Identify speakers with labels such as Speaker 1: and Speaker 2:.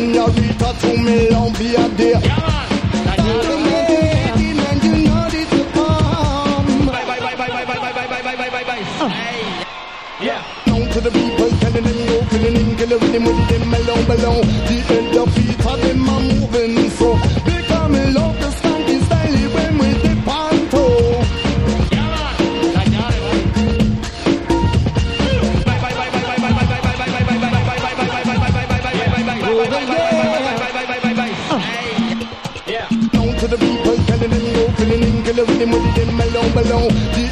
Speaker 1: senorita, to me love you there. And you know this to come.
Speaker 2: Yeah.
Speaker 1: Down to the people, telling them go, killing him, killing him with them alone, below. The end of feet of them are moving so. Because me love the skanky style when we dip on toe. Down to the people, telling them go, killing him with them alone, below. The